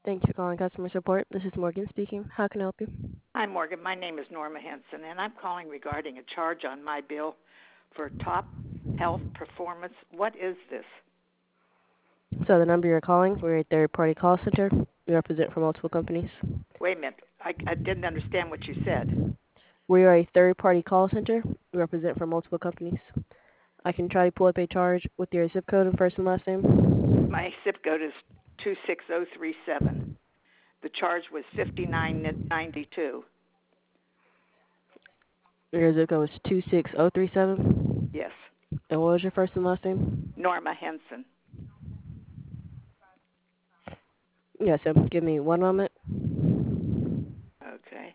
Thanks for calling customer support. This is Morgan speaking. How can I help you? Hi, Morgan. My name is Norma Henson, and I'm calling regarding a charge on my bill for Top Health Performance. What is this? So the number you're calling, we're a third-party call center. We represent for multiple companies. Wait a minute. I didn't understand what you said. We are a third-party call center. We represent for multiple companies. I can try to pull up a charge with your zip code and first and last name. My zip code is 26037. The charge was $59.92. Your zip code is 26037. Yes. And what was your first and last name? Norma Henson. Yes, give me one moment. Okay.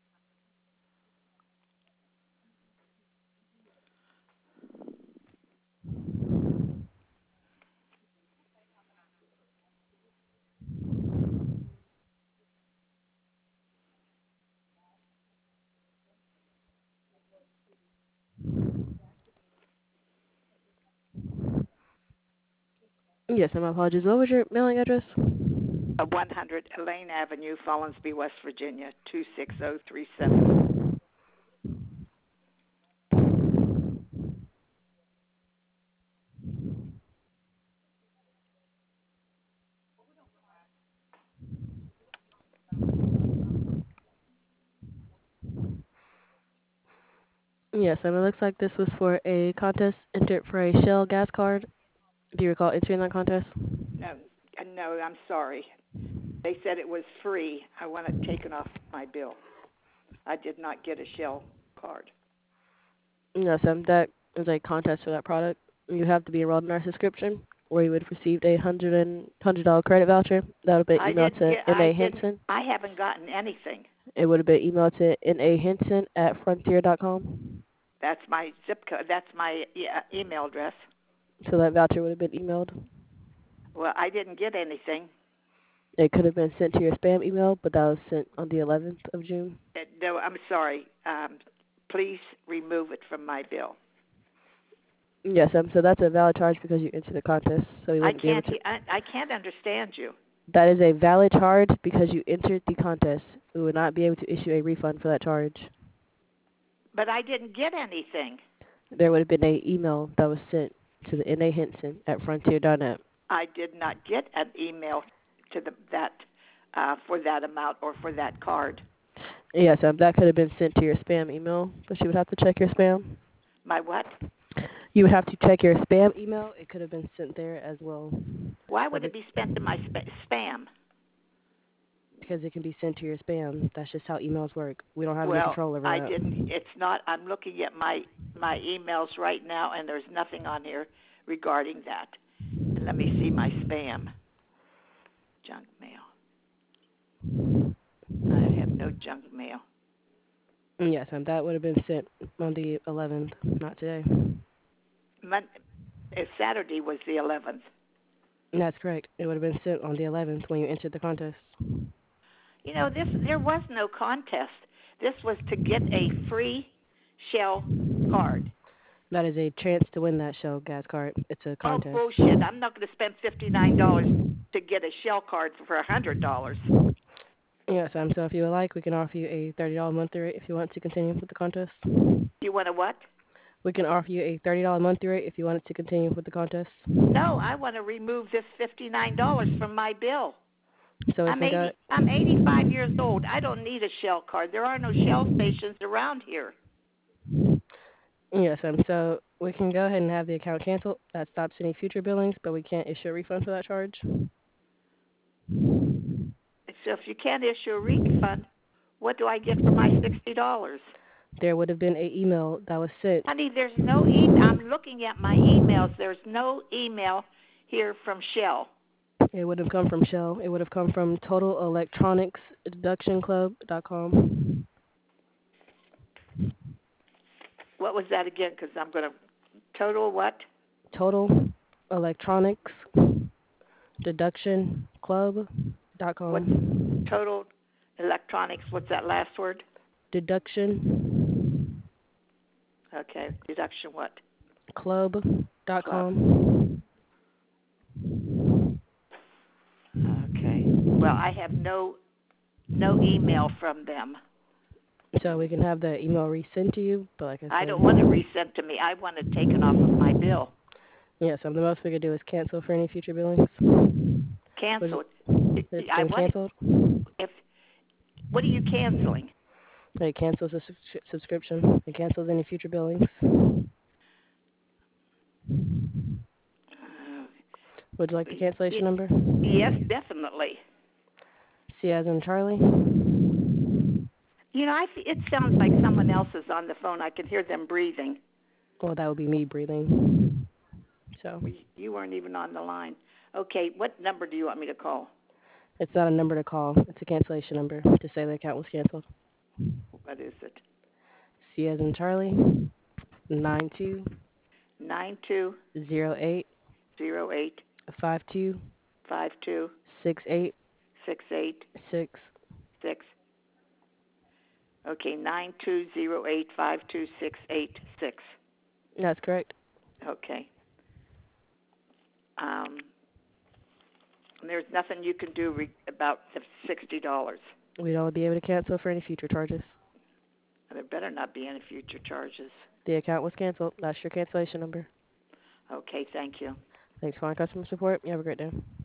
Yes, my apologies. What was your mailing address? 100 Elaine Avenue, Follinsby, West Virginia, 26037. Yes, it looks like this was for a contest entered for a Shell gas card. Do you recall entering that contest? No, I'm sorry. They said it was free. I want it taken off my bill. I did not get a Shell card. Yes, that is a contest for that product. You have to be enrolled in our subscription, where you would have received a $100 credit voucher. That would have been emailed to N.A. Henson. I haven't gotten anything. It would have been emailed to N.A. Henson at frontier.com. That's my zip code. That's my email address. So that voucher would have been emailed. Well, I didn't get anything. It could have been sent to your spam email, but that was sent on the 11th of June. No, I'm sorry. Please remove it from my bill. Yes, so that's a valid charge because you entered the contest. So we wouldn't be able to. I can't understand you. That is a valid charge because you entered the contest. We would not be able to issue a refund for that charge. But I didn't get anything. There would have been an email that was sent to the N.A. Henson at frontier.net. I did not get an email to that for that amount or for that card. Yes, that could have been sent to your spam email, but you would have to check your spam. My what? You would have to check your spam email. It could have been sent there as well. Why would it be sent to my spam? Because it can be sent to your spam. That's just how emails work. We don't have any control over that. I didn't. It's not. I'm looking at my emails right now, and there's nothing on here regarding that. And let me see my spam. Junk mail. I have no junk mail. Yes, that would have been sent on the 11th, not today. Saturday was the 11th. That's correct. It would have been sent on the 11th when you entered the contest. You know, there was no contest. This was to get a free Shell card. That is a chance to win that Shell gas card. It's a contest. Oh, bullshit. I'm not going to spend $59 to get a Shell card for $100. Yes, so if you would like, we can offer you a $30 monthly rate if you want to continue with the contest. You want a what? We can offer you a $30 monthly rate if you wanted to continue with the contest. No, I want to remove this $59 from my bill. So I'm 85 years old. I don't need a Shell card. There are no Shell stations around here. Yes, so we can go ahead and have the account canceled. That stops any future billings, but we can't issue a refund for that charge. So if you can't issue a refund, what do I get for my $60? There would have been an email that was sent. Honey, there's no email. I'm looking at my emails. There's no email here from Shell. It would have come from Shell. It would have come from TotalElectronicsDeductionClub.com. What was that again? Because I'm going to... Total what? TotalElectronicsDeductionClub.com. What? Total Electronics. What's that last word? Deduction. Okay. Deduction what? Club.com. Okay. Well, I have no email from them. So we can have the email resent to you, but like I said, I don't want it resent to me. I want it taken off of my bill. Yeah, so the most we could do is cancel for any future billings. Cancel it. It's I been want canceled. What are you canceling? It cancels the subscription. It cancels any future billings. Would you like the cancellation number? Yes, definitely. C as in Charlie. You know, it sounds like someone else is on the phone. I can hear them breathing. Well, that would be me breathing. So. You weren't even on the line. Okay, what number do you want me to call? It's not a number to call. It's a cancellation number to say the account was canceled. What is it? C as in Charlie. 92 08 08 52 52 68 68 6. 6. Okay, 92085268 That's correct. Okay. There's nothing you can do about the $60. We'd only be able to cancel for any future charges. There better not be any future charges. The account was canceled. That's your cancellation number. Okay, thank you. Thanks for calling customer support. You have a great day.